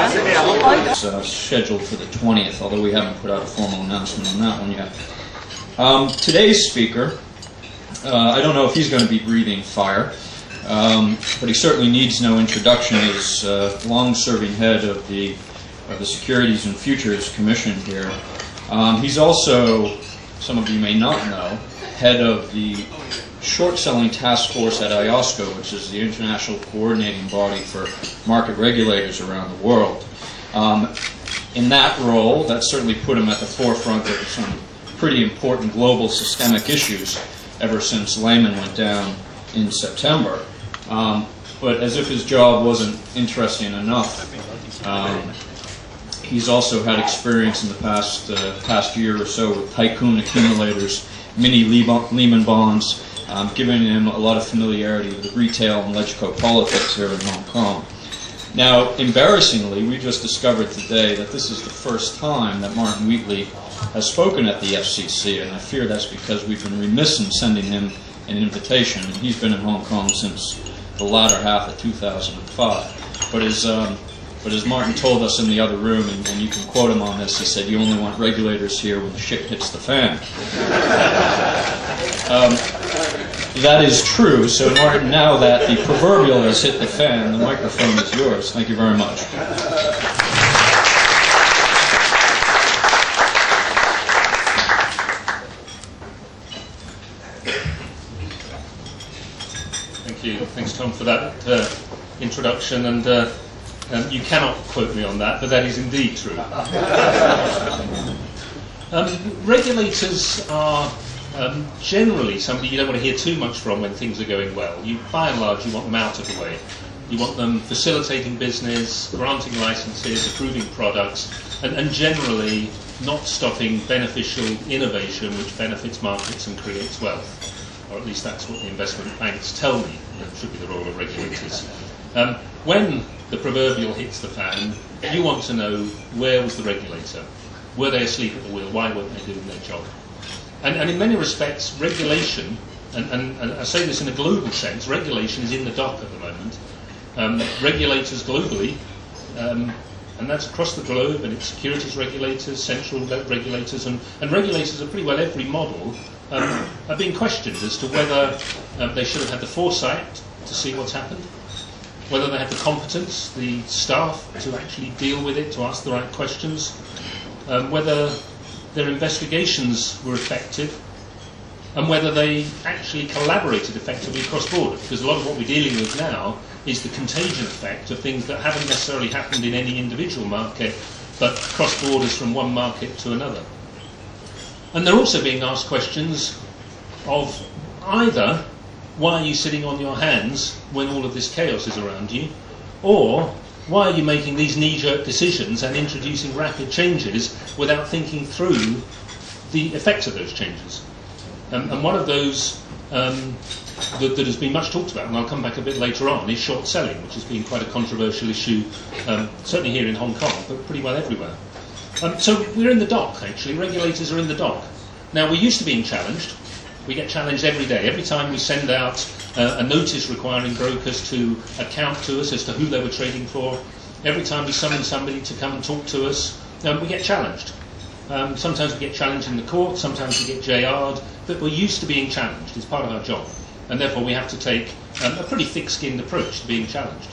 It's scheduled for the 20th, although we haven't put out a formal announcement on that one yet. Today's speaker, I don't know if he's going to be breathing fire, but he certainly needs no introduction. He's long-serving head of the Securities and Futures Commission here. He's also, some of you may not know, head of the short-selling task force at IOSCO, which is the international coordinating body for market regulators around the world. In that role, that certainly put him at the forefront of some pretty important global systemic issues ever since Lehman went down in September. But as if his job wasn't interesting enough, he's also had experience in the past year or so with tycoon accumulators, mini Lehman bonds, giving him a lot of familiarity with the retail and legico politics here in Hong Kong. Now, embarrassingly, we just discovered today that this is the first time that Martin Wheatley has spoken at the FCC, and I fear that's because we've been remiss in sending him an invitation, and he's been in Hong Kong since the latter half of 2005. But as Martin told us in the other room, and you can quote him on this, he said, "You only want regulators here when the shit hits the fan." That is true. So, Martin, now that the proverbial has hit the fan, the microphone is yours. Thank you very much. Thank you. Thanks, Tom, for that introduction. And you cannot quote me on that, but that is indeed true. Regulators are generally somebody you don't want to hear too much from when things are going well. By and large, you want them out of the way. You want them facilitating business, granting licenses, approving products, and generally not stopping beneficial innovation which benefits markets and creates wealth. Or at least that's what the investment banks tell me that should be the role of regulators. When the proverbial hits the fan, you want to know, where was the regulator? Were they asleep at the wheel? Why weren't they doing their job? And in many respects, regulation, and I say this in a global sense, regulation is in the dock at the moment. Regulators globally, and that's across the globe, and it's securities regulators, central regulators, and regulators of pretty well every model are being questioned as to whether they should have had the foresight to see what's happened, whether they had the competence, the staff to actually deal with it, to ask the right questions, whether their investigations were effective, and whether they actually collaborated effectively cross-border, because a lot of what we're dealing with now is the contagion effect of things that haven't necessarily happened in any individual market, but cross borders from one market to another. And they're also being asked questions of either, why are you sitting on your hands when all of this chaos is around you, or why are you making these knee-jerk decisions and introducing rapid changes without thinking through the effects of those changes? And one of those that has been much talked about, and I'll come back a bit later on, is short selling, which has been quite a controversial issue, certainly here in Hong Kong, but pretty well everywhere. So we're in the dock, actually. Regulators are in the dock. Now, we're used to being challenged. We get challenged every day. Every time we send out a notice requiring brokers to account to us as to who they were trading for, every time we summon somebody to come and talk to us, we get challenged. Sometimes we get challenged in the court, sometimes we get JR'd, but we're used to being challenged. It's part of our job. And therefore we have to take a pretty thick-skinned approach to being challenged.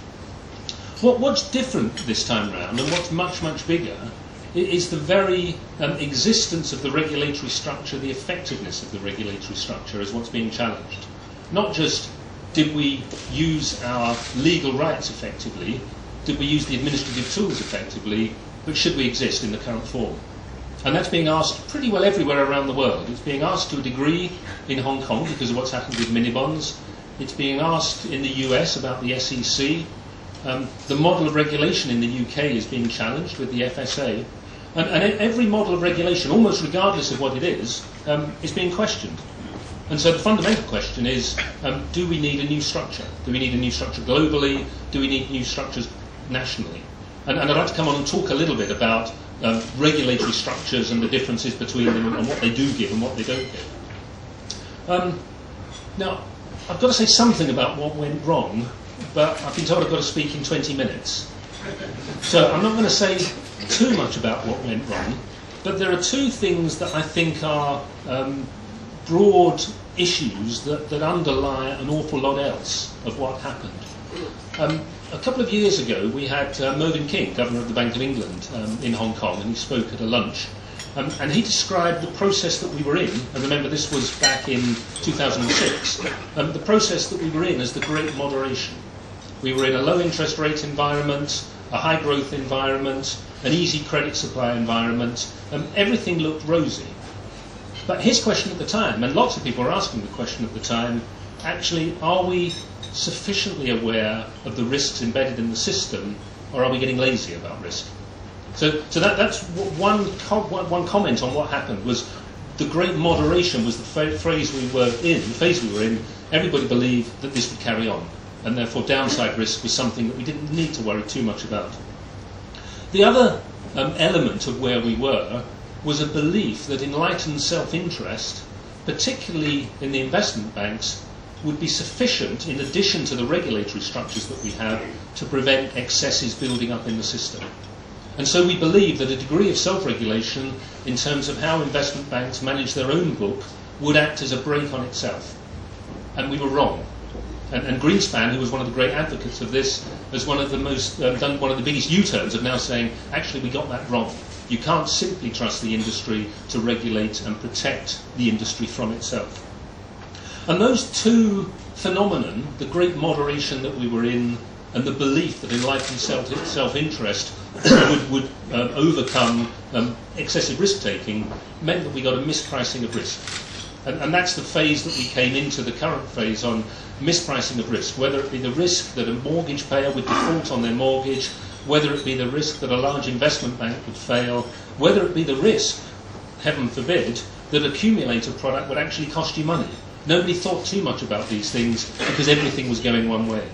What's different this time round, and what's much, much bigger, is the very existence of the regulatory structure, the effectiveness of the regulatory structure is what's being challenged. Not just, did we use our legal rights effectively, did we use the administrative tools effectively, but should we exist in the current form? And that's being asked pretty well everywhere around the world. It's being asked to a degree in Hong Kong because of what's happened with mini-bonds. It's being asked in the US about the SEC. The model of regulation in the UK is being challenged with the FSA. And every model of regulation, almost regardless of what it is being questioned. And so the fundamental question is, do we need a new structure? Do we need a new structure globally? Do we need new structures nationally? And I'd like to come on and talk a little bit about regulatory structures and the differences between them and what they do give and what they don't give. Now, I've got to say something about what went wrong, but I've been told I've got to speak in 20 minutes. So I'm not going to say too much about what went wrong, but there are two things that I think are broad issues that underlie an awful lot else of what happened. A couple of years ago, we had Mervyn King, Governor of the Bank of England, in Hong Kong, and he spoke at a lunch. And he described the process that we were in, and remember this was back in 2006, the process that we were in as the Great Moderation. We were in a low interest rate environment, a high growth environment, an easy credit supply environment, everything looked rosy. But his question at the time, and lots of people were asking the question at the time, actually, are we sufficiently aware of the risks embedded in the system, or are we getting lazy about risk? So that's one comment on what happened. Was the Great Moderation was the phase we were in. Everybody believed that this would carry on, and therefore downside risk was something that we didn't need to worry too much about. The other element of where we were was a belief that enlightened self-interest, particularly in the investment banks, would be sufficient, in addition to the regulatory structures that we have, to prevent excesses building up in the system. And so we believe that a degree of self-regulation in terms of how investment banks manage their own book would act as a brake on itself. And we were wrong. And Greenspan, who was one of the great advocates of this, has done one of the biggest U-turns of now saying, actually, we got that wrong. You can't simply trust the industry to regulate and protect the industry from itself. And those two phenomenon, the Great Moderation that we were in, and the belief that enlightened self-interest would overcome excessive risk-taking, meant that we got a mispricing of risk. And that's the phase that we came into, the current phase on mispricing of risk, whether it be the risk that a mortgage payer would default on their mortgage, whether it be the risk that a large investment bank would fail, whether it be the risk, heaven forbid, that accumulator product would actually cost you money. Nobody thought too much about these things because everything was going one way.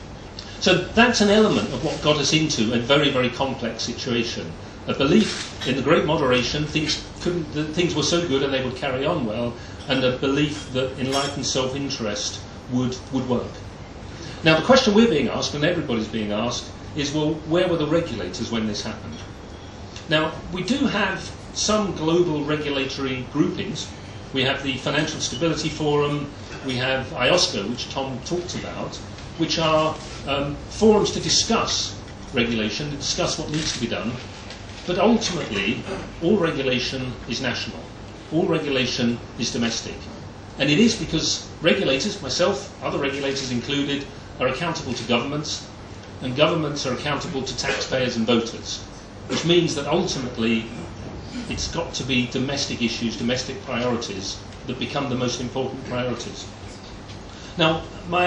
So that's an element of what got us into a very, very complex situation. A belief in the Great Moderation, things were so good and they would carry on well, and a belief that enlightened self-interest would work. Now the question we're being asked, and everybody's being asked, is, well, where were the regulators when this happened? Now, we do have some global regulatory groupings. We have the Financial Stability Forum, we have IOSCO, which Tom talked about, which are forums to discuss regulation, to discuss what needs to be done. But ultimately, all regulation is national. All regulation is domestic. And it is because regulators, myself, other regulators included, are accountable to governments, and governments are accountable to taxpayers and voters, which means that ultimately it's got to be domestic issues, domestic priorities that become the most important priorities. Now,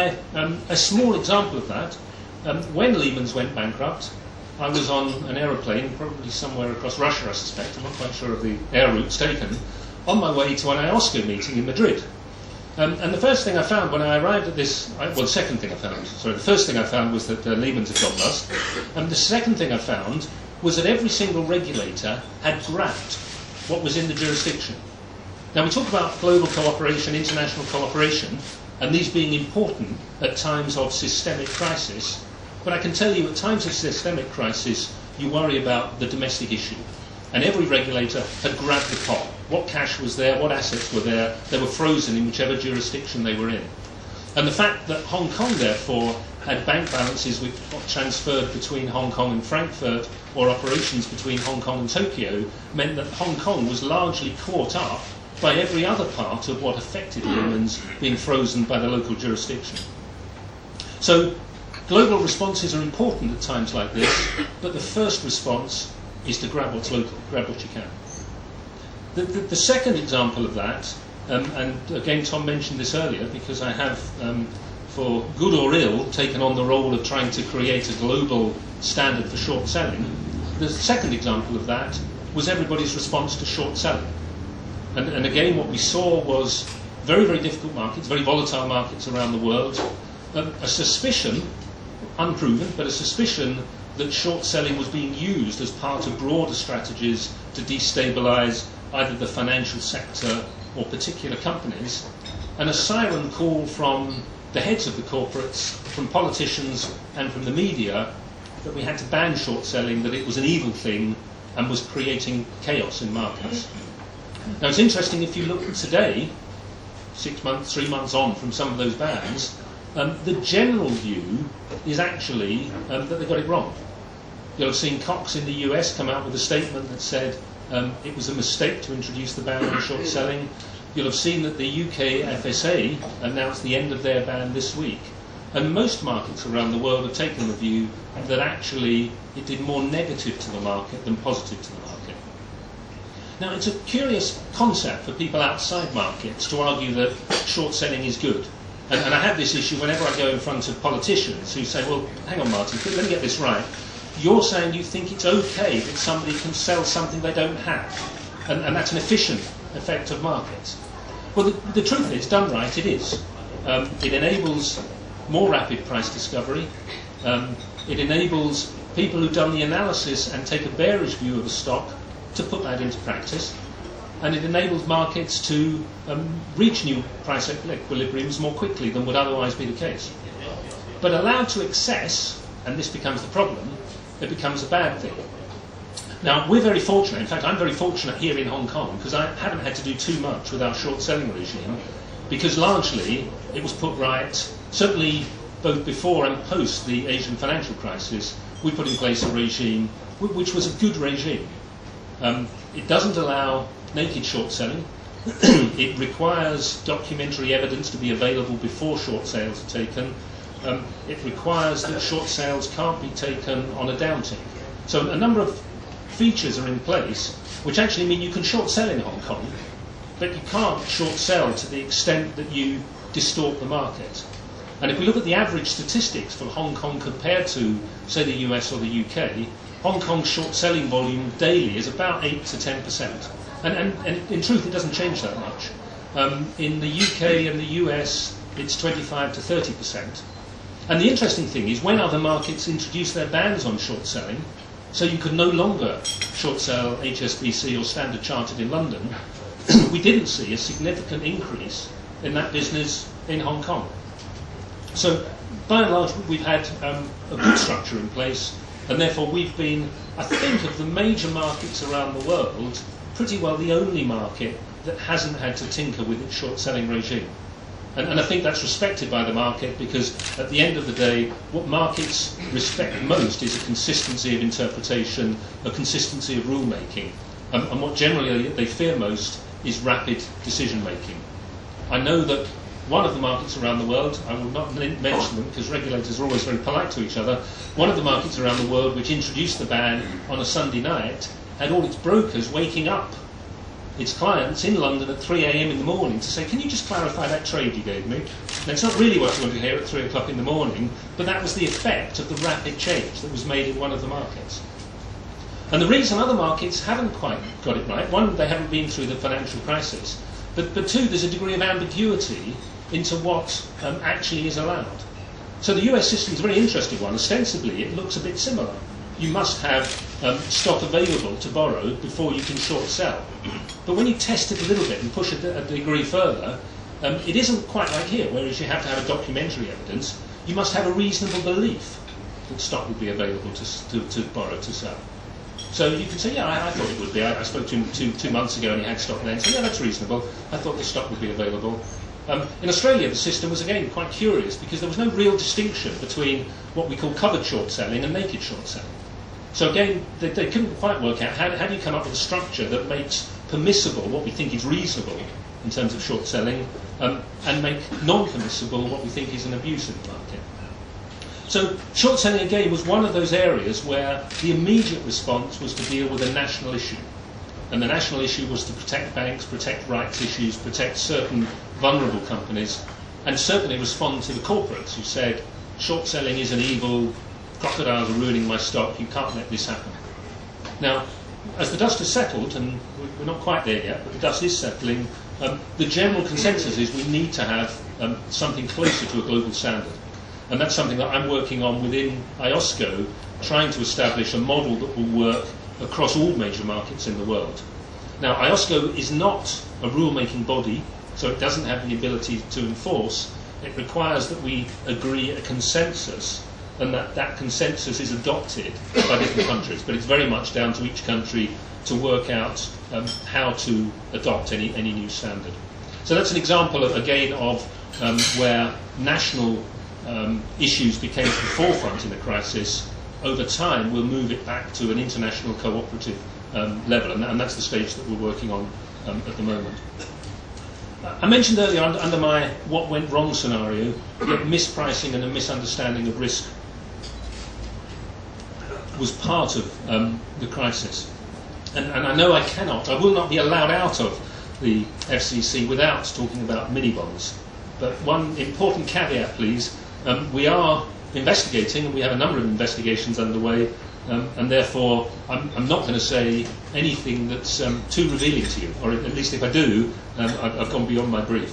a small example of that, when Lehman's went bankrupt, I was on an aeroplane, probably somewhere across Russia, I suspect, I'm not quite sure of the air routes taken, on my way to an IOSCO meeting in Madrid. And the first thing I found when I arrived at this, the second thing I found, the first thing I found was that Lehman's had gone bust. And the second thing I found was that every single regulator had grabbed what was in the jurisdiction. Now we talk about global cooperation, international cooperation, and these being important at times of systemic crisis, but I can tell you at times of systemic crisis, you worry about the domestic issue. And every regulator had grabbed the pot. What cash was there, what assets were there, they were frozen in whichever jurisdiction they were in. And the fact that Hong Kong, therefore, had bank balances which transferred between Hong Kong and Frankfurt, or operations between Hong Kong and Tokyo, meant that Hong Kong was largely caught up by every other part of what affected Lehman's being frozen by the local jurisdiction. So global responses are important at times like this, but the first response is to grab what's local, grab what you can. The second example of that, and again Tom mentioned this earlier because I have, for good or ill, taken on the role of trying to create a global standard for short selling. The second example of that was everybody's response to short selling. And again what we saw was very, very difficult markets, very volatile markets around the world, a suspicion, unproven, but a suspicion that short selling was being used as part of broader strategies to destabilise either the financial sector or particular companies, and a siren call from the heads of the corporates, from politicians and from the media, that we had to ban short selling, that it was an evil thing and was creating chaos in markets. Now it's interesting, if you look today, 3 months on from some of those bans, the general view is actually that they got it wrong. You'll have seen Cox in the US come out with a statement that said it was a mistake to introduce the ban on short selling. You'll have seen that the UK FSA announced the end of their ban this week. And most markets around the world have taken the view that actually it did more negative to the market than positive to the market. Now, it's a curious concept for people outside markets to argue that short selling is good. And I have this issue whenever I go in front of politicians who say, well, hang on, Martin, let me get this right. You're saying you think it's okay that somebody can sell something they don't have, and that's an efficient effect of markets. Well, the truth is, done right, it is. It enables more rapid price discovery. It enables people who've done the analysis and take a bearish view of a stock to put that into practice. And it enables markets to reach new price equilibriums more quickly than would otherwise be the case. But allowed to excess, and this becomes the problem, it becomes a bad thing. Now, we're very fortunate, in fact, I'm very fortunate here in Hong Kong, because I haven't had to do too much with our short selling regime, because largely it was put right, certainly both before and post the Asian financial crisis. We put in place a regime which was a good regime. It doesn't allow naked short selling. It requires documentary evidence to be available before short sales are taken. It requires that short sales can't be taken on a downtick. So a number of features are in place which actually mean you can short sell in Hong Kong, but you can't short sell to the extent that you distort the market. And if we look at the average statistics for Hong Kong compared to, say, the US or the UK, Hong Kong's short selling volume daily is about 8 to 10%. And in truth, it doesn't change that much. In the UK and the US, it's 25 to 30%. And the interesting thing is, when other markets introduced their bans on short selling, so you could no longer short sell HSBC or Standard Chartered in London, we didn't see a significant increase in that business in Hong Kong. So by and large, we've had a good structure in place, and therefore we've been, I think, of the major markets around the world, pretty well the only market that hasn't had to tinker with its short selling regime. And I think that's respected by the market, because at the end of the day, what markets respect most is a consistency of interpretation, a consistency of rulemaking. And what generally they fear most is rapid decision making. I know that one of the markets around the world, I will not mention them because regulators are always very polite to each other, one of the markets around the world which introduced the ban on a Sunday night had all its brokers waking up its clients in London at 3 a.m. in the morning to say, can you just clarify that trade you gave me? Now, it's not really what you want to hear at 3 o'clock in the morning, but that was the effect of the rapid change that was made in one of the markets. And the reason other markets haven't quite got it right, one, they haven't been through the financial crisis, but two, there's a degree of ambiguity into what actually is allowed. So the US system is a very interesting one. Ostensibly, it looks a bit similar. You must have stock available to borrow before you can short sell. But when you test it a little bit and push it a degree further, it isn't quite like here, whereas you have to have a documentary evidence. You must have a reasonable belief that stock would be available to borrow to sell. So you can say, yeah, I thought it would be. I spoke to him 2 months ago and he had stock then. So yeah, that's reasonable. I thought the stock would be available. In Australia, the system was, again, quite curious because there was no real distinction between what we call covered short selling and naked short selling. So again, they couldn't quite work out how do you come up with a structure that makes permissible what we think is reasonable in terms of short selling, and make non-permissible what we think is an abuse in the market. So short selling, again, was one of those areas where the immediate response was to deal with a national issue. And the national issue was to protect banks, protect rights issues, protect certain vulnerable companies, and certainly respond to the corporates who said, short selling is an evil, crocodiles are ruining my stock, you can't let this happen. Now, as the dust has settled, and we're not quite there yet, but the dust is settling, the general consensus is we need to have something closer to a global standard. And that's something that I'm working on within IOSCO, trying to establish a model that will work across all major markets in the world. Now, IOSCO is not a rule-making body, so it doesn't have the ability to enforce. It requires that we agree a consensus and that consensus is adopted by different countries. But it's very much down to each country to work out how to adopt any new standard. So that's an example, again, of where national issues became to the forefront in the crisis. Over time, we'll move it back to an international cooperative level, and that's the stage that we're working on at the moment. I mentioned earlier, under my what went wrong scenario, that mispricing and a misunderstanding of risk was part of the crisis. And I know I will not be allowed out of the FCC without talking about mini-bonds. But one important caveat, please, we are investigating, and we have a number of investigations underway, and therefore I'm not going to say anything that's too revealing to you, or at least if I do, I've gone beyond my brief.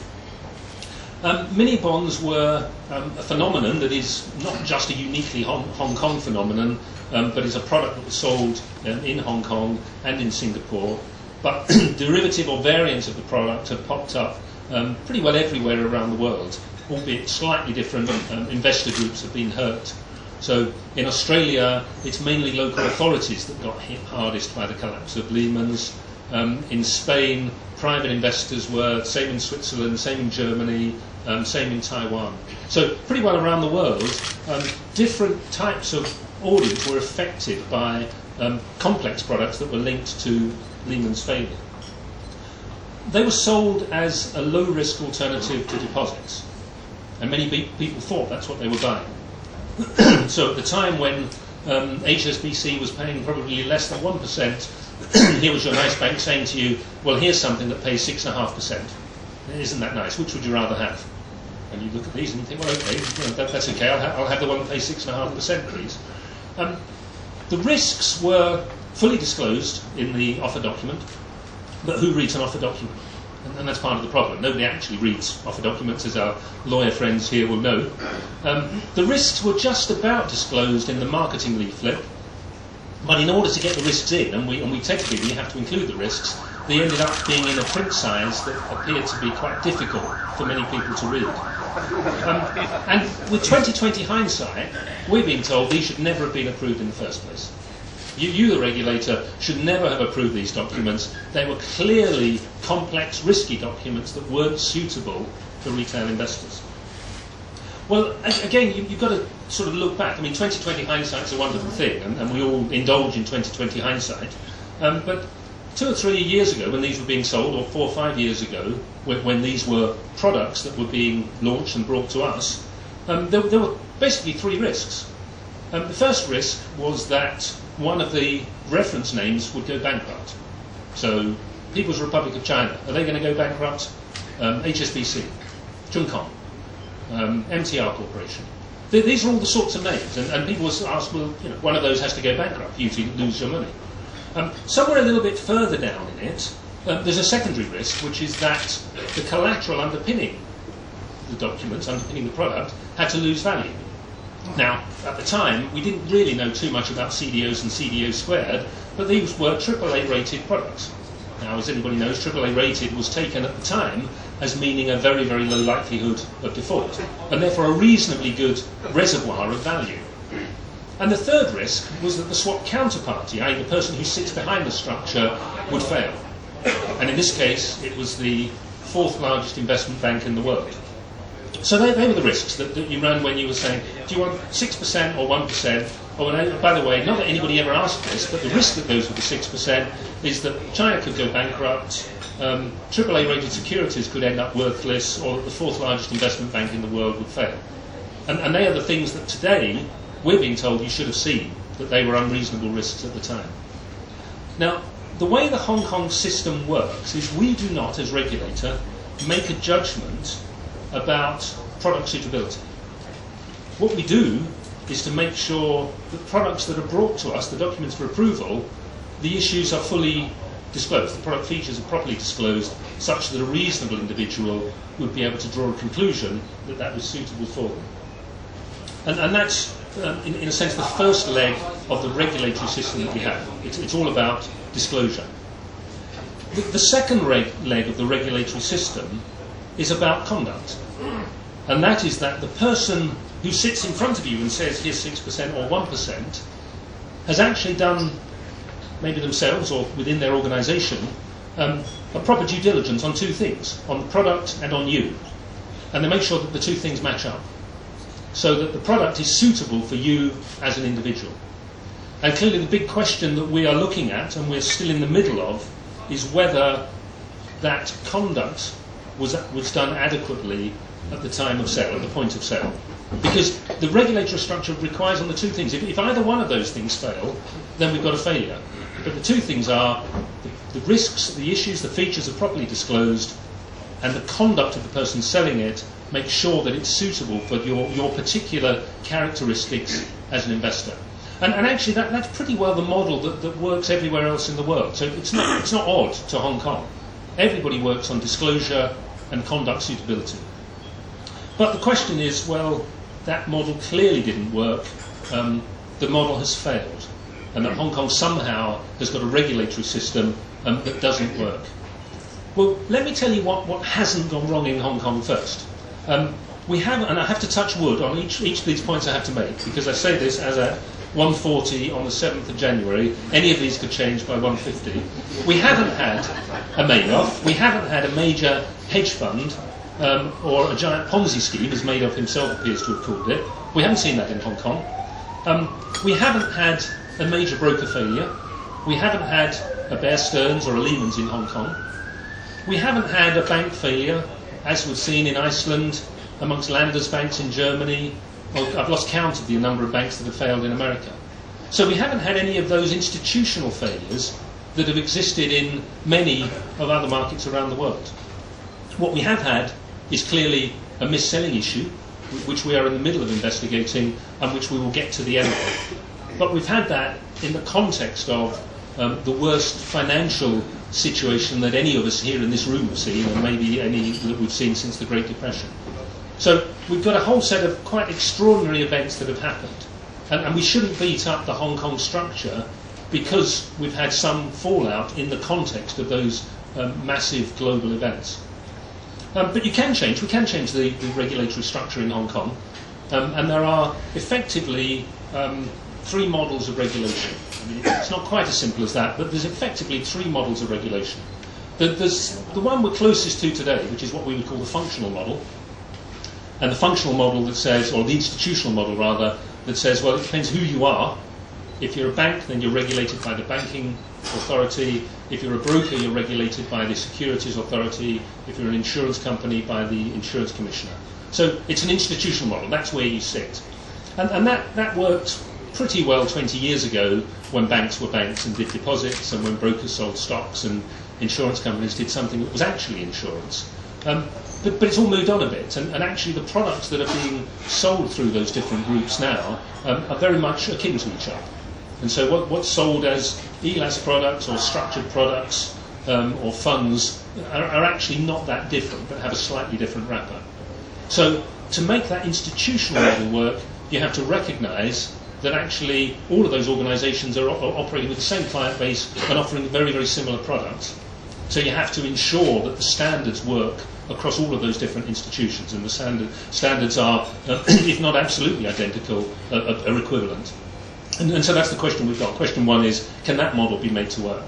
Mini-bonds were a phenomenon that is not just a uniquely Hong Kong phenomenon, but is a product that was sold in Hong Kong and in Singapore. But derivative or variants of the product have popped up pretty well everywhere around the world, albeit slightly different. Investor groups have been hurt. So in Australia, it's mainly local authorities that got hit hardest by the collapse of Lehman's. In Spain, private investors were, same in Switzerland, same in Germany, same in Taiwan. So pretty well around the world, different types of audience were affected by complex products that were linked to Lehman's failure. They were sold as a low-risk alternative to deposits, and many people thought that's what they were buying. So at the time when HSBC was paying probably less than 1%, here was your nice bank saying to you, well, here's something that pays 6.5%. Isn't that nice? Which would you rather have? And you look at these and you think, well, okay, that's okay, I'll have the one that pays 6.5%, please. The risks were fully disclosed in the offer document, but who reads an offer document? And that's part of the problem. Nobody actually reads offer documents, as our lawyer friends here will know. The risks were just about disclosed in the marketing leaflet, but in order to get the risks in, and we technically have to include the risks, they ended up being in a print size that appeared to be quite difficult for many people to read. And with 2020 hindsight, we're being told these should never have been approved in the first place. You, the regulator, should never have approved these documents. They were clearly complex, risky documents that weren't suitable for retail investors. Well, again, you've got to sort of look back. I mean, 2020 hindsight is a wonderful thing, and we all indulge in 2020 hindsight. But 2 or 3 years ago, when these were being sold, or 4 or 5 years ago, when these were products that were being launched and brought to us, there were basically 3 risks. The first risk was that one of the reference names would go bankrupt. So, People's Republic of China, are they going to go bankrupt? HSBC, Chungkong, MTR Corporation. These are all the sorts of names, and people will ask, well, one of those has to go bankrupt, you lose your money. Somewhere a little bit further down in it, there's a secondary risk, which is that the collateral underpinning the documents, underpinning the product, had to lose value. Now, at the time, we didn't really know too much about CDOs and CDO squared, but these were AAA rated products. Now, as anybody knows, AAA rated was taken at the time as meaning a very, very low likelihood of default, and therefore a reasonably good reservoir of value. And the third risk was that the swap counterparty, i.e. the person who sits behind the structure, would fail. And in this case, it was the 4th largest investment bank in the world. So they were the risks that you ran when you were saying, do you want 6% or 1%? Oh, and by the way, not that anybody ever asked this, but the risk that goes with the 6% is that China could go bankrupt, AAA rated securities could end up worthless, or that the 4th largest investment bank in the world would fail. And they are the things that today we're being told you should have seen, that they were unreasonable risks at the time. Now, the way the Hong Kong system works is we do not, as regulator, make a judgment about product suitability. What we do is to make sure that products that are brought to us, the documents for approval, the issues are fully disclosed, the product features are properly disclosed, such that a reasonable individual would be able to draw a conclusion that that was suitable for them. And that's, in a sense, the first leg of the regulatory system that we have. It's all about disclosure. The second leg of the regulatory system is about conduct. And that is that the person who sits in front of you and says, here's 6% or 1%, has actually done, maybe themselves or within their organisation, a proper due diligence on two things, on the product and on you. And they make sure that the two things match up, so that the product is suitable for you as an individual. And clearly the big question that we are looking at, and we're still in the middle of, is whether that conduct was done adequately at the time of sale, at the point of sale. Because the regulatory structure requires on the two things. If either one of those things fail, then we've got a failure. But the two things are the risks, the issues, the features are properly disclosed, and the conduct of the person selling it makes sure that it's suitable for your particular characteristics as an investor. And actually that's pretty well the model that works everywhere else in the world. So it's not odd to Hong Kong. Everybody works on disclosure and conduct suitability. But the question is, well, that model clearly didn't work. The model has failed. And that Hong Kong somehow has got a regulatory system that doesn't work. Well, let me tell you what hasn't gone wrong in Hong Kong first. We have, and I have to touch wood on each of these points I have to make, because I say this as at 1:40 on the 7th of January. Any of these could change by 1:50. We haven't had a Madoff. We haven't had a major hedge fund or a giant Ponzi scheme, as Madoff himself appears to have called it. We haven't seen that in Hong Kong. We haven't had a major broker failure. We haven't had a Bear Stearns or a Lehman's in Hong Kong. We haven't had a bank failure, as we've seen in Iceland, amongst Landesbanks in Germany. Well, I've lost count of the number of banks that have failed in America. So we haven't had any of those institutional failures that have existed in many of other markets around the world. What we have had is clearly a mis-selling issue, which we are in the middle of investigating and which we will get to the end of. But we've had that in the context of the worst financial situation that any of us here in this room have seen, and maybe any that we've seen since the Great Depression. So we've got a whole set of quite extraordinary events that have happened. And we shouldn't beat up the Hong Kong structure because we've had some fallout in the context of those massive global events. But we can change the regulatory structure in Hong Kong. And there are effectively three models of regulation. I mean, it's not quite as simple as that, but there's effectively three models of regulation. There's the one we're closest to today, which is what we would call the functional model. And the functional model that says, or the institutional model rather, that says, well, it depends who you are. If you're a bank, then you're regulated by the banking authority. If you're a broker, you're regulated by the securities authority. If you're an insurance company, by the insurance commissioner. So it's an institutional model. That's where you sit. And that worked pretty well 20 years ago when banks were banks and did deposits, and when brokers sold stocks and insurance companies did something that was actually insurance. But it's all moved on a bit, and actually the products that are being sold through those different groups now are very much akin to each other. And so what's sold as ELAS products or structured products or funds are actually not that different, but have a slightly different wrapper. So to make that institutional model work, you have to recognise that actually all of those organisations are operating with the same client base and offering very, very similar products. So you have to ensure that the standards work across all of those different institutions, and the standards are, if not absolutely identical, are equivalent. And so that's the question we've got. Question one is, can that model be made to work?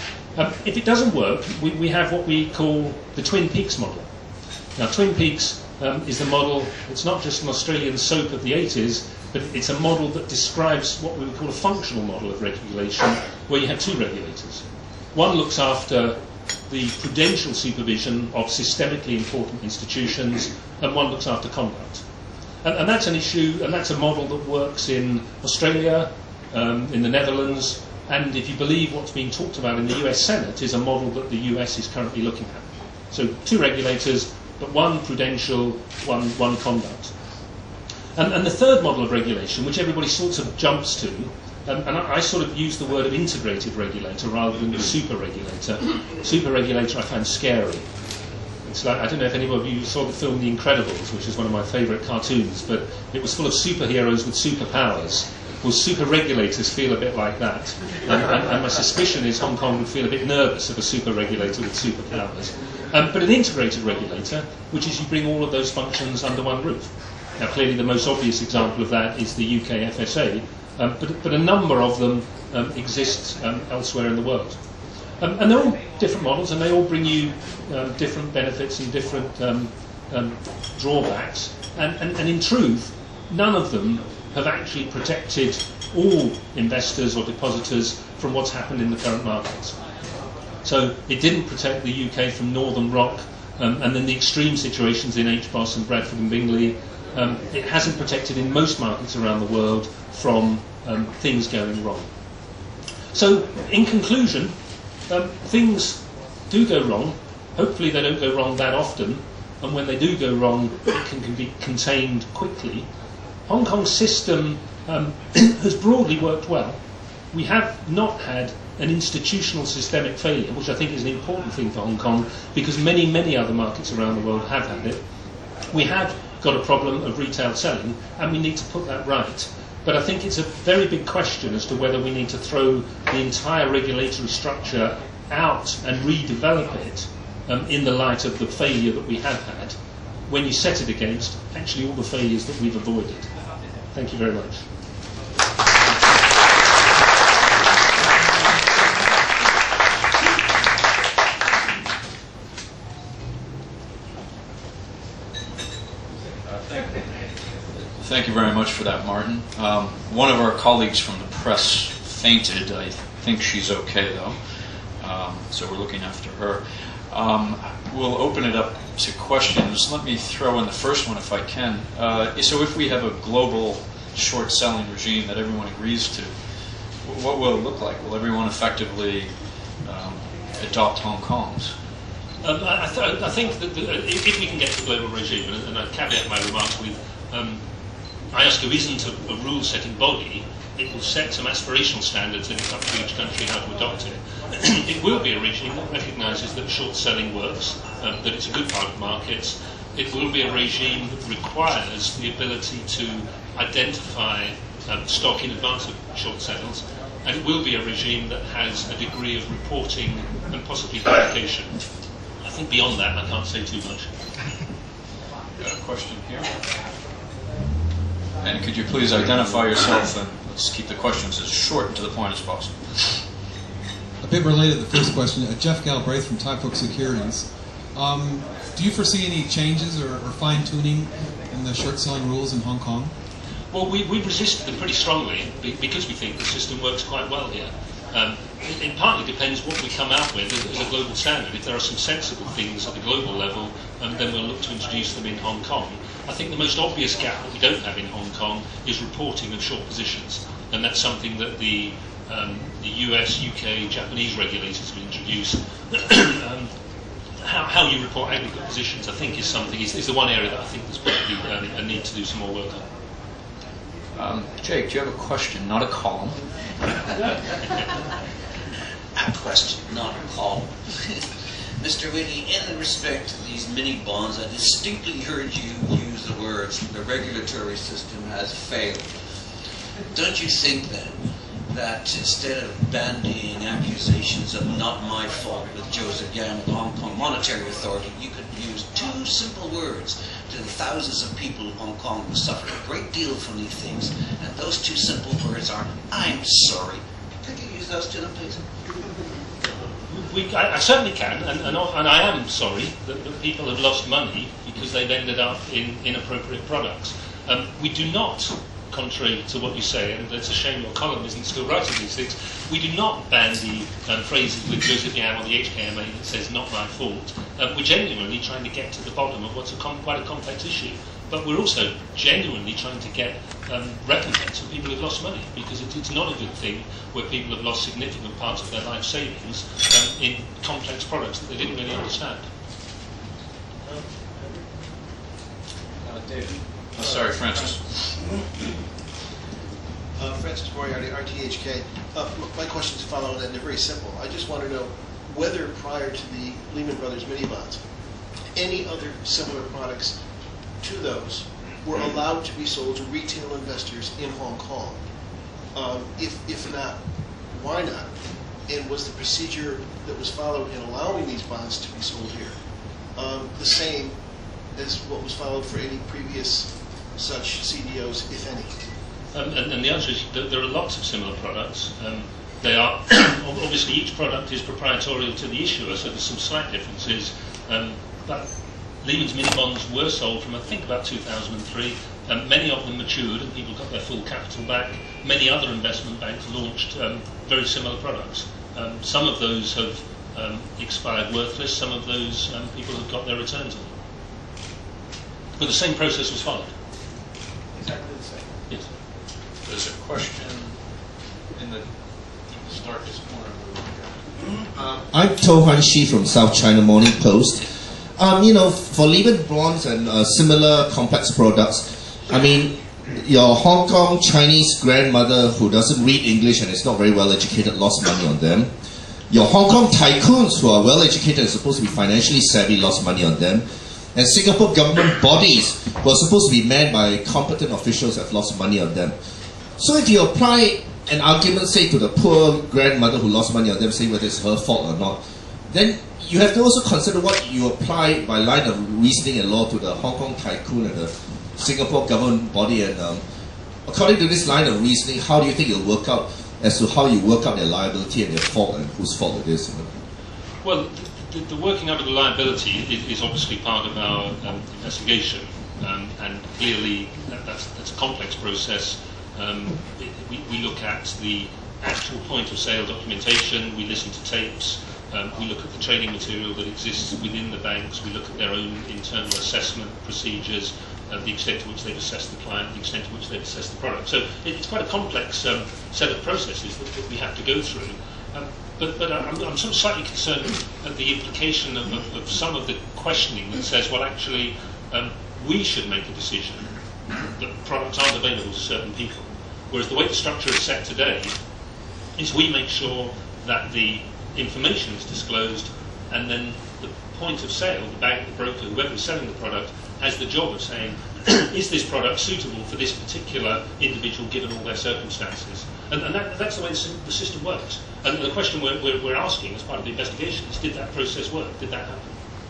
If it doesn't work, we have what we call the Twin Peaks model. Now, Twin Peaks is the model, it's not just an Australian soap of the 80s, but it's a model that describes what we would call a functional model of regulation, where you have two regulators. One looks after the prudential supervision of systemically important institutions, and one looks after conduct. And that's an issue, and that's a model that works in Australia, in the Netherlands, and if you believe what's being talked about in the US Senate, is a model that the US is currently looking at. So two regulators, but one prudential, one conduct. And the third model of regulation, which everybody sort of jumps to, and I sort of use the word of integrated regulator rather than super regulator. Super regulator I find scary. It's like, I don't know if any of you saw the film The Incredibles, which is one of my favourite cartoons, but it was full of superheroes with superpowers. Well, super regulators feel a bit like that. And my suspicion is Hong Kong would feel a bit nervous of a super regulator with superpowers. But an integrated regulator, which is you bring all of those functions under one roof. Now, clearly, the most obvious example of that is the UK FSA, but a number of them exist elsewhere in the world. And they're all different models, and they all bring you different benefits and different drawbacks. And in truth, none of them have actually protected all investors or depositors from what's happened in the current markets. So it didn't protect the UK from Northern Rock and then the extreme situations in HBOS and Bradford and Bingley. It hasn't protected in most markets around the world from things going wrong. So in conclusion, things do go wrong. Hopefully they don't go wrong that often, and when they do go wrong, it can be contained quickly. Hong Kong's system has broadly worked well. We have not had an institutional systemic failure, which I think is an important thing for Hong Kong, because many, many other markets around the world have had it. We have got a problem of retail selling, and we need to put that right. But I think it's a very big question as to whether we need to throw the entire regulatory structure out and redevelop it in the light of the failure that we have had, when you set it against actually all the failures that we've avoided. Thank you very much. Thank you very much for that, Martin. One of our colleagues from the press fainted. I think she's okay, though. So we're looking after her. We'll open it up to questions. Let me throw in the first one if I can. So if we have a global short selling regime that everyone agrees to, what will it look like? Will everyone effectively adopt Hong Kong's? I think that if we can get to a global regime, and I caveat my remarks with IOSCO isn't a rule-setting body. It will set some aspirational standards, and it's up to each country how to adopt it. It will be a regime that recognises that short selling works, that it's a good part of markets. It will be a regime that requires the ability to identify stock in advance of short sales, and it will be a regime that has a degree of reporting and possibly publication. I think beyond that, I can't say too much. Got a question here. And could you please identify yourself, and let's keep the questions as short and to the point as possible. A bit related to the first question, Jeff Galbraith from Typhook Securities. Do you foresee any changes or fine-tuning in the short-selling rules in Hong Kong? Well, we resisted them pretty strongly because we think the system works quite well here. It partly depends what we come out with as a global standard. If there are some sensible things at the global level, then we'll look to introduce them in Hong Kong. I think the most obvious gap that we don't have in Hong Kong is reporting of short positions, and that's something that the US, UK, Japanese regulators will introduce. How you report aggregate positions, I think, is the one area that I think there's probably a need to do some more work on. Jake, do you have a question, not a column? A question, not a column. Mr. Whitty, in respect to these mini bonds, I distinctly heard you use the words, the regulatory system has failed. Don't you think then that instead of bandying accusations of not my fault with Joseph Yan of the Hong Kong Monetary Authority, you could use two simple words to the thousands of people in Hong Kong who suffer a great deal from these things, and those two simple words are, I'm sorry. Could you use those to them, please? I certainly can, and I am sorry that people have lost money because they've ended up in inappropriate products. We do not, contrary to what you say, and it's a shame your column isn't still writing these things, we do not bandy phrases with Joseph Yan or the HKMA that says not my fault. We're genuinely trying to get to the bottom of what's quite a complex issue. But we're also genuinely trying to get recompense for people who've lost money, because it's not a good thing where people have lost significant parts of their life savings in complex products that they didn't really understand. David. Oh, sorry, Francis. Francis Moriarty, RTHK. My questions follow that, and they're very simple. I just want to know whether prior to the Lehman Brothers mini bonds, any other similar products to those were allowed to be sold to retail investors in Hong Kong. If not, why not? And was the procedure that was followed in allowing these bonds to be sold here the same as what was followed for any previous such CDOs, if any? And the answer is that there are lots of similar products. They are obviously each product is proprietary to the issuer, so there's some slight differences. But Lehman's mini bonds were sold from I think about 2003. Many of them matured and people got their full capital back. Many other investment banks launched very similar products. Some of those have expired worthless. Some of those people have got their returns on them. But the same process was followed. Exactly the same. Yes. There's a question in the darkest corner of the room. I'm To Han Shi from South China Morning Post. For Lehman bonds and similar complex products, your Hong Kong Chinese grandmother who doesn't read English and is not very well educated lost money on them. Your Hong Kong tycoons who are well educated and supposed to be financially savvy lost money on them. And Singapore government bodies who are supposed to be manned by competent officials have lost money on them. So if you apply an argument, say, to the poor grandmother who lost money on them, say whether it's her fault or not, then you have to also consider what you apply by line of reasoning and law to the Hong Kong tycoon and the Singapore government body. And according to this line of reasoning, how do you think it'll work out as to how you work out their liability and their fault and whose fault it is? Well, the working out of the liability is obviously part of our investigation, and clearly that's a complex process. We look at the actual point of sale documentation, we listen to tapes, we look at the trading material that exists within the banks, we look at their own internal assessment procedures, the extent to which they've assessed the client, the extent to which they've assessed the product. So it's quite a complex set of processes that we have to go through. But I'm sort of slightly concerned at the implication of some of the questioning that says, well, actually, we should make a decision that products aren't available to certain people. Whereas the way the structure is set today is we make sure that the information is disclosed, and then the point of sale, the bank, the broker, whoever is selling the product, has the job of saying, is this product suitable for this particular individual given all their circumstances? And that's the way the system works. And the question we're asking as part of the investigation is, did that process work? Did that happen?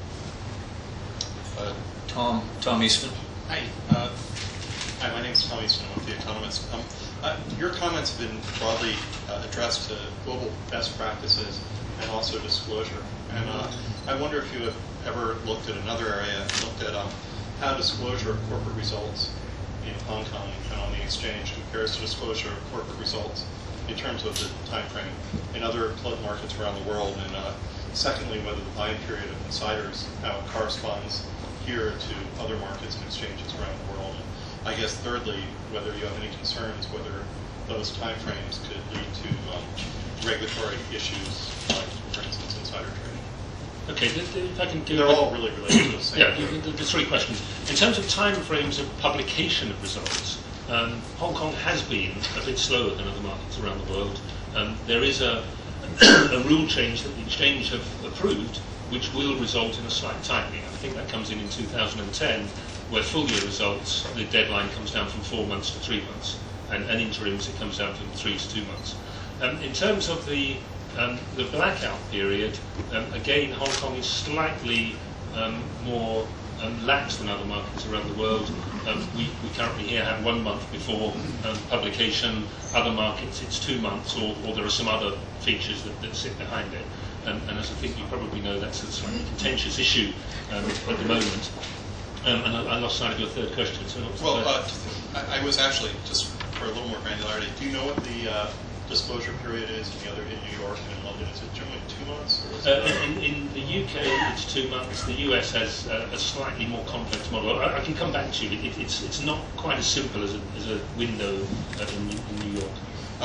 Tom Eastman. Hi. Hi, my name is Tom Eastman. I'm with The Economist. Your comments have been broadly addressed to global best practices and also disclosure. And I wonder if you have ever looked at another area, looked at how disclosure of corporate results in Hong Kong and on the exchange compares to disclosure of corporate results in terms of the time frame in other flood markets around the world, and secondly, whether the buying period of insiders, how it corresponds here to other markets and exchanges around the world. And I guess thirdly, whether you have any concerns whether those time frames could lead to regulatory issues like, for instance, insider trading. Okay, if I can give... They're all really related to the same. Yeah, the three questions. In terms of time frames of publication of results, Hong Kong has been a bit slower than other markets around the world. There is a rule change that the exchange have approved, which will result in a slight tightening. I think that comes in 2010, where full year results, the deadline comes down from 4 months to 3 months, and interims it comes down from 3 to 2 months. In terms of the blackout period, again, Hong Kong is slightly more lax than other markets around the world. We currently here have 1 month before publication. Other markets it's 2 months, or there are some other features that sit behind it. And as I think you probably know, that's a slightly contentious issue at the moment. And I lost sight of your third question. So I was actually, just for a little more granularity, do you know what the disclosure period is in New York and in London? Is it generally 2 months? Or is in the UK, it's 2 months. The US has a slightly more complex model. I can come back to you. It's not quite as simple as a window in New York.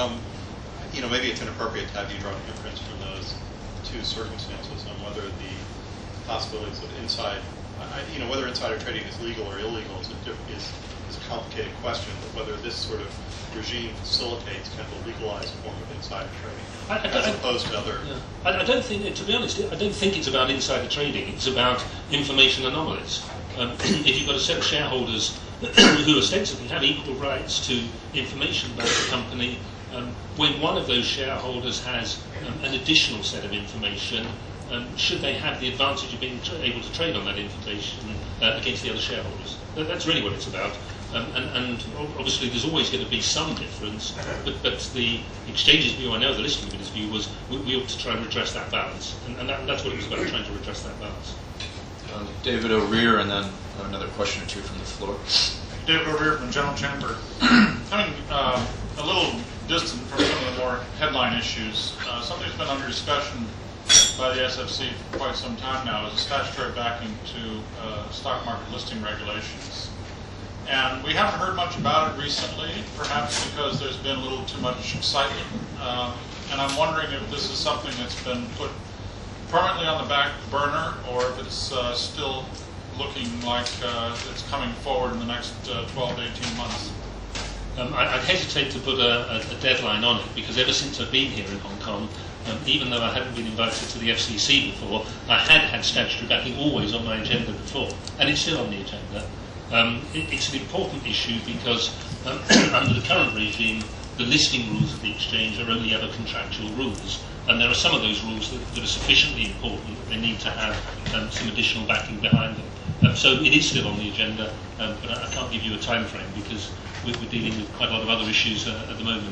Maybe it's inappropriate to have you draw an inference from those two circumstances on whether the possibilities of whether insider trading is legal or illegal is a complicated question, but whether this sort of regime facilitates kind of a legalized form of insider trading as opposed to other... Yeah. I don't think, to be honest, I don't think it's about insider trading. It's about information anomalies. If you've got a set of shareholders who ostensibly have equal rights to information about the company, when one of those shareholders has an additional set of information, should they have the advantage of being able to trade on that information against the other shareholders? That's really what it's about. And obviously there's always going to be some difference, but the Exchanges view, I know the Listing Committee's view was we ought to try and redress that balance, and that's what it was about, trying to redress that balance. David O'Rear, and then another question or two from the floor. David O'Rear from General Chamber. Coming a little distant from some of the more headline issues, something that's been under discussion by the SFC for quite some time now is a statutory backing to stock market listing regulations. And we haven't heard much about it recently, perhaps because there's been a little too much excitement. And I'm wondering if this is something that's been put permanently on the back burner, or if it's still looking like it's coming forward in the next 12 to 18 months. I'd hesitate to put a deadline on it, because ever since I've been here in Hong Kong, even though I hadn't been invited to the FCC before, I had statutory backing always on my agenda before, and it's still on the agenda. It's an important issue because under the current regime, the listing rules of the exchange are only ever contractual rules, and there are some of those rules that are sufficiently important that they need to have some additional backing behind them. So it is still on the agenda, but I can't give you a time frame because we're dealing with quite a lot of other issues at the moment.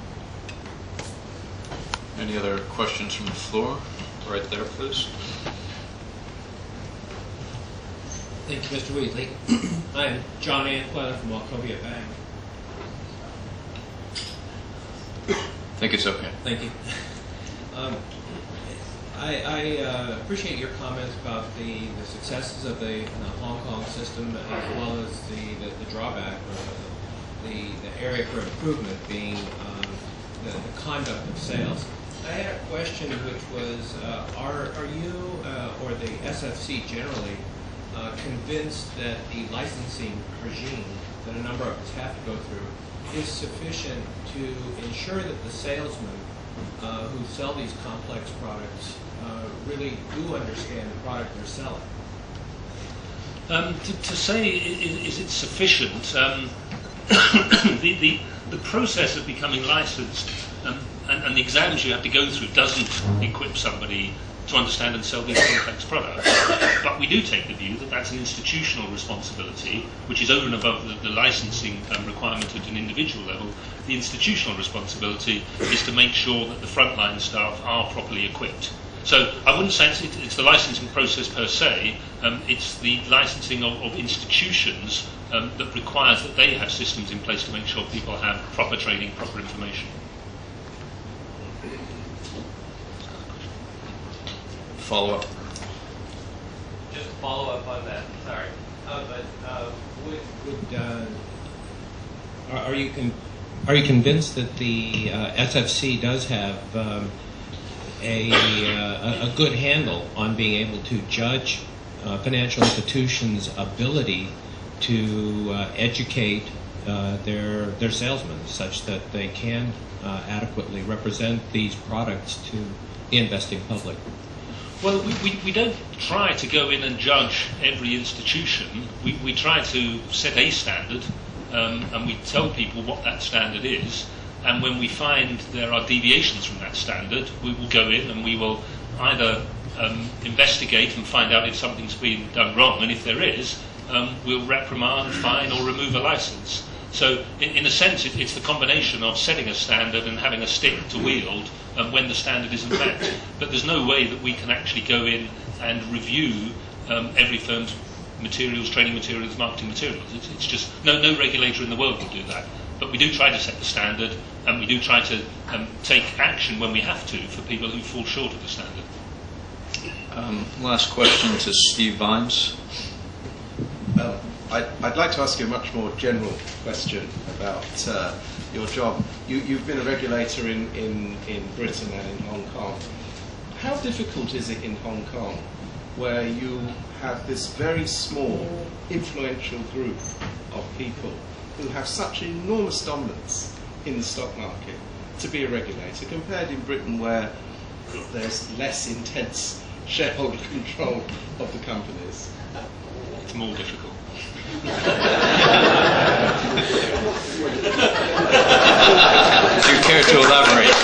Any other questions from the floor? Right there, please. Thank you, Mr. Wheatley. I'm John Antweller from Wachovia Bank. I think it's okay. Thank you. I appreciate your comments about the successes of the Hong Kong system, as well as the drawback, or the area for improvement being the conduct of sales. I had a question, which was, are you or the SFC generally convinced that the licensing regime that a number of us have to go through is sufficient to ensure that the salesmen who sell these complex products really do understand the product they're selling? To say is it sufficient, the process of becoming licensed and the exams you have to go through doesn't equip somebody to understand and sell these complex products. But we do take the view that that's an institutional responsibility, which is over and above the licensing requirement at an individual level. The institutional responsibility is to make sure that the frontline staff are properly equipped. So I wouldn't say it's the licensing process per se, it's the licensing of institutions that requires that they have systems in place to make sure people have proper training, proper information. Follow up. Just to follow up on that, sorry. Are you convinced that the SFC does have a good handle on being able to judge financial institutions' ability to educate their salesmen such that they can adequately represent these products to the investing public? Well, we don't try to go in and judge every institution. We try to set a standard, and we tell people what that standard is. And when we find there are deviations from that standard, we will go in and we will either investigate and find out if something's been done wrong, and if there is, we'll reprimand, fine, or remove a license. So, in a sense, it's the combination of setting a standard and having a stick to wield when the standard isn't met. But there's no way that we can actually go in and review every firm's materials, training materials, marketing materials. It's just no regulator in the world will do that. But we do try to set the standard, and we do try to take action when we have to for people who fall short of the standard. Last question to Steve Vines. I'd like to ask you a much more general question about your job. You've been a regulator in Britain and in Hong Kong. How difficult is it in Hong Kong, where you have this very small, influential group of people who have such enormous dominance in the stock market, to be a regulator, compared in Britain where there's less intense shareholder control of the companies? It's more difficult. Do you care to elaborate?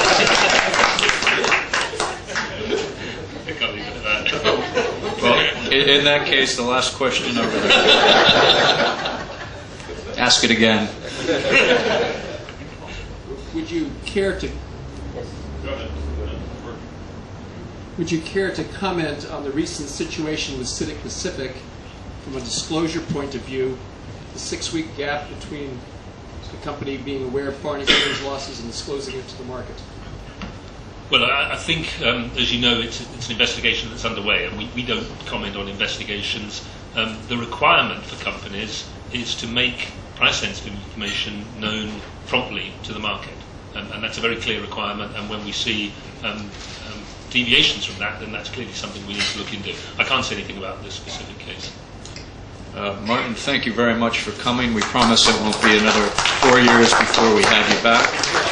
I can't leave it at that. Well, in that case, the last question over there. Ask it again. Would you care to Go ahead. Would you care to comment on the recent situation with CITIC Pacific from a disclosure point of view, the 6-week gap between the company being aware of foreign exchange losses and disclosing it to the market? Well, I think, as you know, it's an investigation that's underway, and we don't comment on investigations. The requirement for companies is to make price-sensitive information known promptly to the market, and that's a very clear requirement. And when we see deviations from that, then that's clearly something we need to look into. I can't say anything about this specific case. Martin, thank you very much for coming. We promise it won't be another 4 years before we have you back.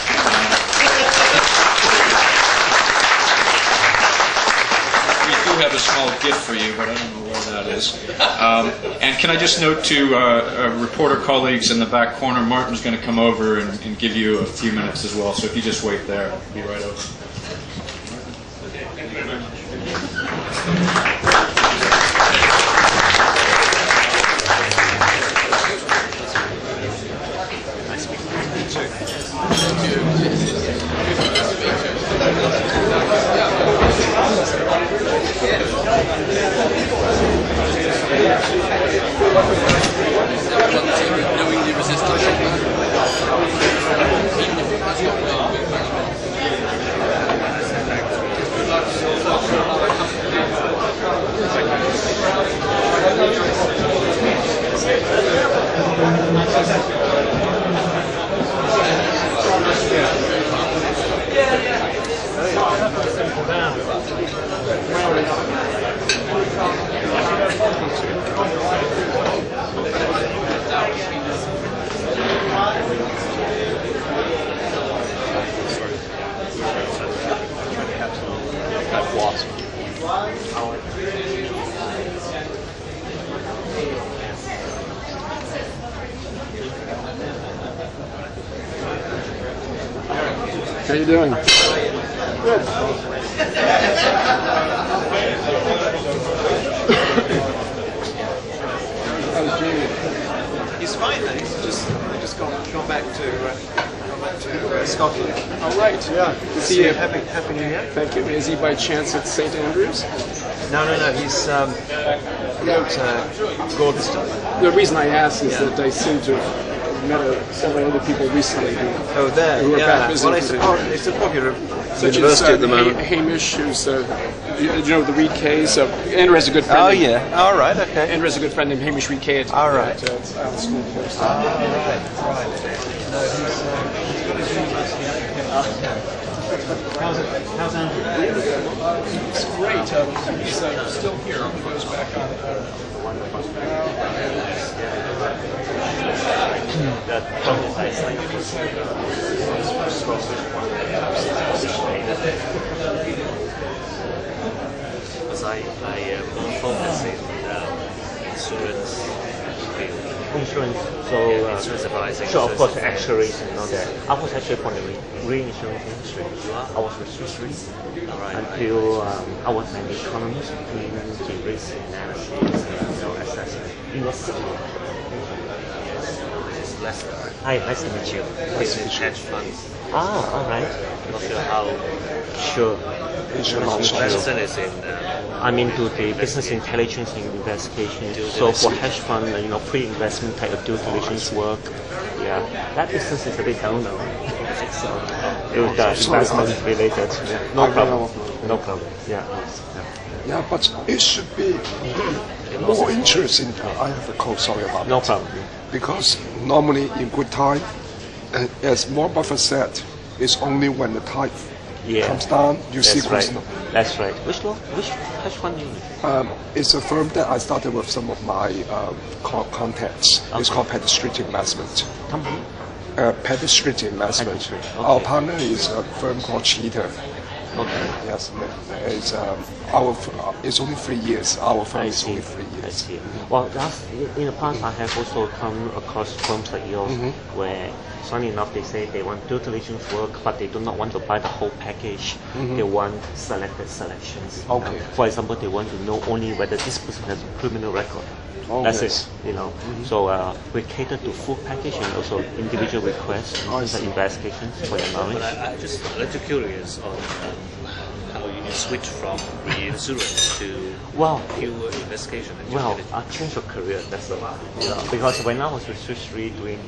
We do have a small gift for you, but I don't know where that is. And can I just note to reporter colleagues in the back corner, Martin's going to come over and give you a few minutes as well. So if you just wait there, I'll be right over. Thank you very much. Knowing the resistance. How you doing? Good. How's Jamie? He's fine, thanks. Just gone back to Scotland. All right. Yeah. Is he happy New Year? Thank you. Is he by chance at St. Andrews? No. He's at Gordonstown. The reason I ask is that I seem to have met several other people recently who are back visiting. Well, it's a popular such university as at the moment. Hamish, who's you know the Reed Kays. Andrew has a good friend. Oh yeah. All right. Okay. Andrew has a good friend named Hamish Reed Kay. All right. At the school course. Right. No, he's got his university. How's Andrew? It's great. He's still here. He goes back on. Because I am focusing insurance, so advising. So of course, actuaries and all that. I was actually from the reinsurance industry. I was with Swiss Re until I was an economist doing the risk analysis and assessment. In the city. Hi, nice to meet you. This is hedge funds. Ah, all right. Not sure how. Sure. Medicine is in. I'm into the business intelligence and investigation. So for hedge fund, pre-investment type of due diligence work. Yeah, that business is a bit down now. So it was investment related. Yeah. No problem. No problem. Yeah. Yeah, but it should be more interesting. I have a call. Sorry about that. No problem. Because normally in good time, as Warren Buffett said, it's only when the tide comes down you see growth. That's right. Which hedge fund do you use? It's a firm that I started with some of my contacts. Okay. It's called Pettit Street Investment. Company? Pettit Street Investment. Okay. Our partner is a firm called Cheetah. Okay. Yes, it's only 3 years. Our firm is only 3 years. I see. Well, in the past, I have also come across firms like yours where, funny enough, they say they want due diligence work, but they do not want to buy the whole package. They want selections. Okay. For example, they want to know only whether this person has a criminal record. That's Okay. it, you know. So we cater to full package and also individual requests and investigations for your knowledge. But I just a little curious on how you switch from reinsurance to pure investigation. And Well, I changed of career. That's the one. You know, because when I was with Swiss Re doing,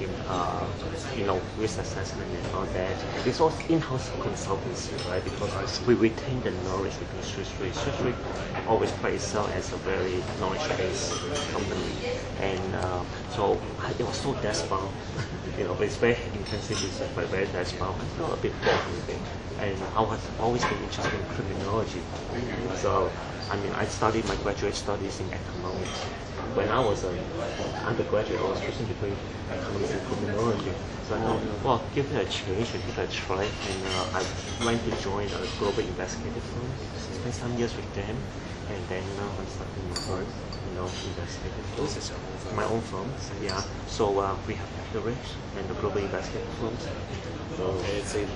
risk assessment and all that, this was in-house consultancy, right? Because we retain the knowledge within Swiss Re. Swiss Re always prides itself as a very knowledge-based company, and so it was so desk-bound. It's very intensive research, but very desk-bound. I felt a bit bored with it, and I was always been interested in criminology. So, I studied my graduate studies in economics. When I was an undergraduate, I was choosing between economics and criminology. So I thought, well, give it a change and give it a try. And I went to join a global investigative firm, spent some years with them, and then now I'm starting my firm, investigative firm. This is your own firm? My own firm, yeah. So we have the RICS and the global investigative firms. So it's in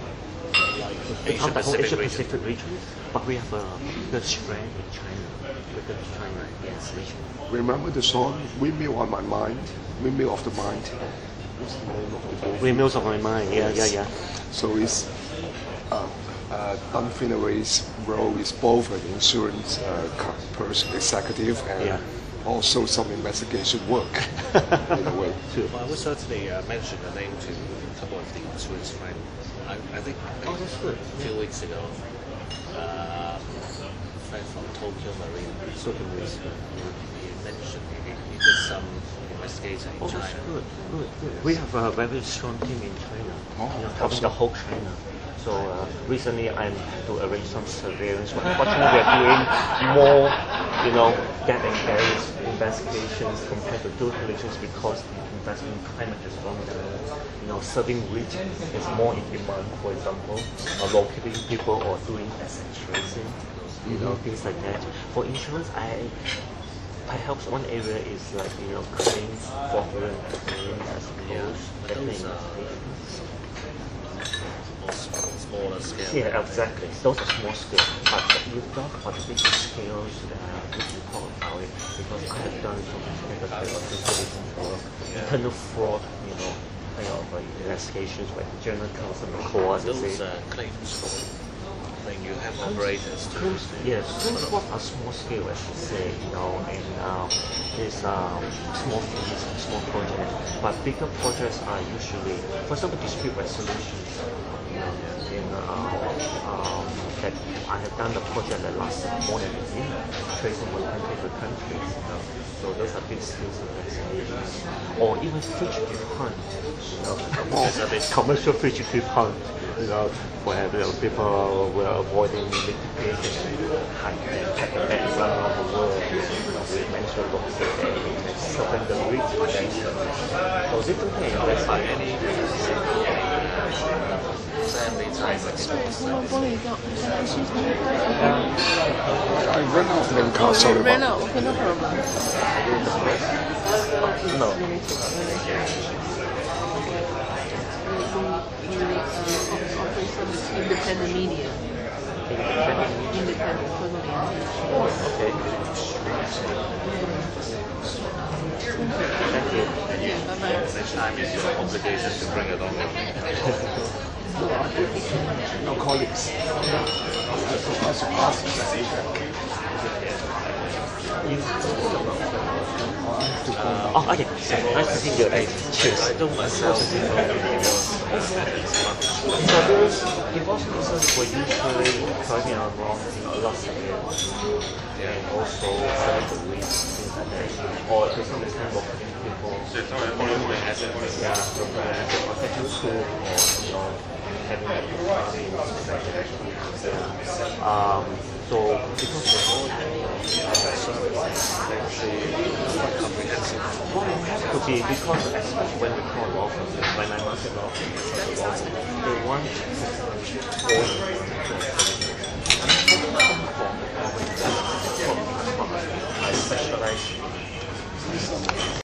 the whole Asia Pacific region, but we have a good strength in China, within China, yes. Remember the song "Windmill on My Mind"? Windmill of the Mind. What's the name of the book? Windmills of My Mind. Yeah. So it's Don Finaway's role is both an insurance person, executive, and also some investigation work in a way. Well, I would certainly mention the name to a couple of the insurance friends. I think that's good. A few weeks ago, a friend from Tokyo Marine, he mentioned he did some investigating in China. That's good. We have a very strong team in China, covering the whole China. So recently I'm to arrange some surveillance. But unfortunately, we are doing more, get-and-carries investigations compared to due diligence because the investment climate is wrong. Serving REIT is more in demand. For example, locating people or doing asset tracing, things like that. For insurance, perhaps one area is like claims, fraudulent claims, I suppose. Smaller scale. Yeah, exactly. Those are small scale. But you talk about the bigger scales, we can talk about it because I have done some intelligence work, internal fraud, kind of investigations by the general counsel and court. Those claims when you have operators too. Yes, claims fraud are small scale, as you say, and it's small fees, small projects. But bigger projects are usually, for example, dispute resolutions. That I have done the project that lasts more than a year, tracing from country to country. So those are big skills investigations. Or even fugitive hunt. Commercial fugitive hunt. Where people were avoiding litigation, hiding banks around the world, mental losses, and serving the rich potential. So different things. That's like any I ran out of name card, sorry about that. Okay, no problem. No. Operate some independent media. Independent, totally. Okay. Thank you. Next time it's your obligation to bring it on. No colleagues. Okay. Nice to see you. Cheers. I do myself. Divorce cases were usually driving around in lots of years, and also selling the weed, things like that, or to some extent locating people. Yeah, so protection tool, or having a party and things like that. So because of all well, it has to be because especially when we call law firms, when I market law firms, they want I specialize